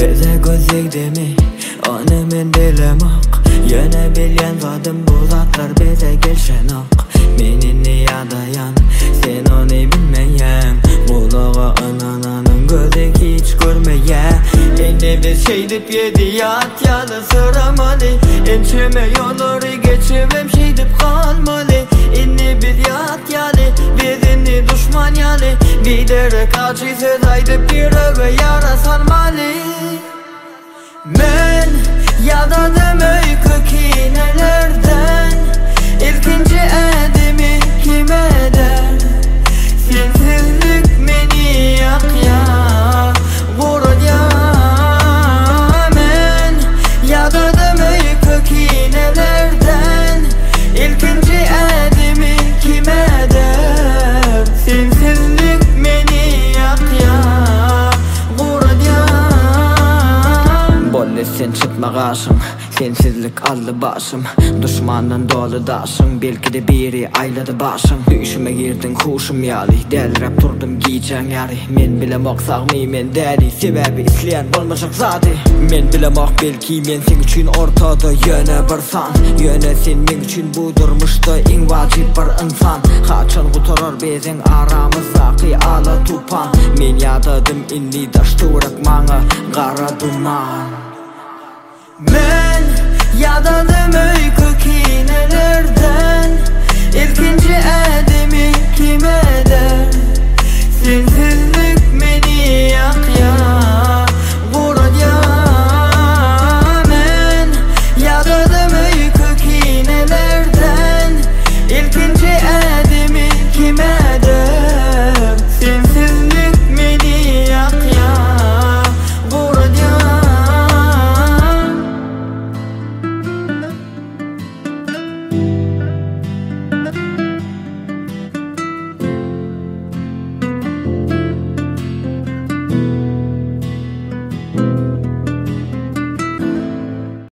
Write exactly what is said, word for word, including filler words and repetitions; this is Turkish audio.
Bize gözükdemi onu men bilemak. Yine bilyen zadım bu zatlar bize gelşen ak. Menin niyadayan sen onu bilmeyen. Kulağa anananın gözü hiç görmeye. Eni biz şeydip yedi yat yalı sıramalı. Ençeme yolları geçivem şeydip kalmalı. Eni biz yat yalı bizini düşman yalı. Giderek acı söz aydıp bir öve yara sarmalı. Men yadadım öykü kinelerden. İlkinci edimi kim eder? Sensizlik meni yak ya vurur ya. Men yadadım öykü kinelerden. İlkinci edimi kim eder? Sensizlik meni yak ya vurur ya. Bolle sen çıkma karşım, sensizlik aldı başım. Düşmandan dolu daşım, belki de biri ayladı başım. Düşüme girdin kuşum yali, delirep durdum giyeceğin yari. Men bilemek sağmay men deli, sebebi isleyen olmayacak zadi. Men bilemek belki men sen üçün ortada yöne bir san. Yöne sen men üçün budurmuştu en vacip bir insan. Kaçan kuturar bezin aramızdaki ala tupan. Men yadadım inni daşturak mana kara duman. Men yadadım öykü kinelerden. İlkinci edimi kim eder? Sensizlik meni yak ya vurur ya. Men yadadım öykü kinelerden. İlkinci